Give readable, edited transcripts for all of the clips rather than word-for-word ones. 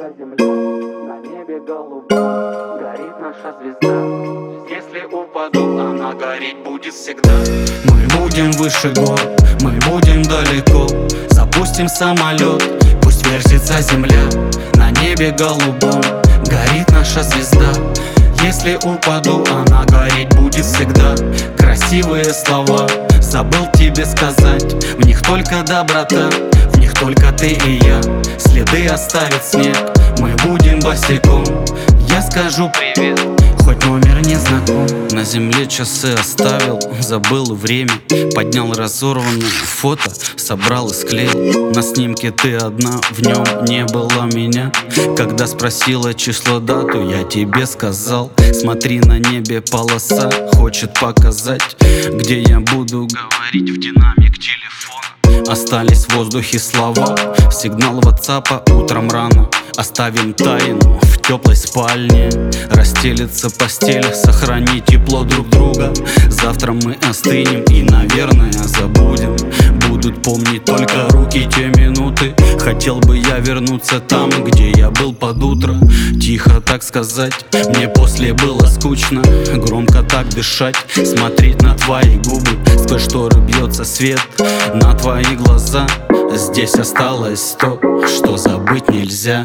светится земля, на небе голубом горит наша звезда. Если упаду, она гореть будет всегда. Мы будем выше гор, мы будем далеко. Запустим самолет, пусть вертится земля, на небе голубом горит наша звезда. Если упаду, она гореть будет всегда. Красивые слова забыл тебе сказать, в них только доброта, в них только ты и я. Следы оставит снег, мы будем босиком. Я скажу привет, хоть номер не знаком. На земле часы оставил, забыл время. Поднял разорванное фото, собрал и склеил. На снимке ты одна, в нем не было меня. Когда спросила число, дату, я тебе сказал. Смотри, на небе полоса хочет показать, где я буду говорить в динамик телефона. Остались в воздухе слова, сигнал ватсапа утром рано. Оставим тайну в теплой спальне, расстелится постель, сохрани тепло друг друга. Завтра мы остынем и, наверное, забудем. Будут помнить только руки те минуты. Хотел бы я вернуться там, где я был под утро. Тихо так сказать, мне после было скучно. Громко так дышать, смотреть на твои губы. Сквозь шторы бьется свет на твои глаза. Здесь осталось то, что забыть нельзя.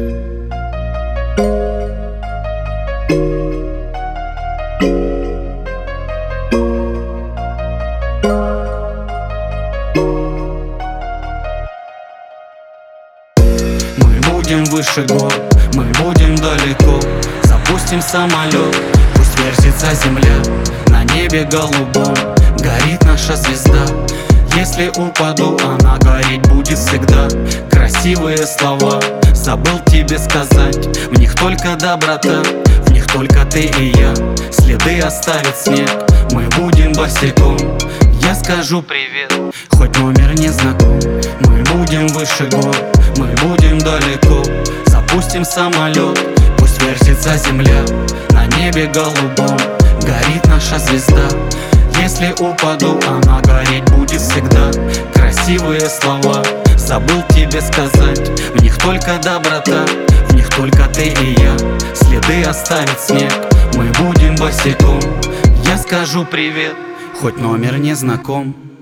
Мы будем выше гор, мы будем далеко. Запустим самолет, пусть вертится земля, на небе голубом горит наша звезда. Если упаду, она гореть будет всегда. Красивые слова забыл тебе сказать, в них только доброта, в них только ты и я. Следы оставит снег, мы будем босиком. Я скажу привет, хоть номер не знаком. Мы будем выше гор, мы будем далеко. Запустим самолет, пусть вертится земля, на небе голубом горит наша звезда. Если упаду, она гореть будет всегда. Красивые слова забыл тебе сказать, в них только доброта, в них только ты и я. Следы оставит снег, мы будем босиком. Я скажу привет, хоть номер не знаком.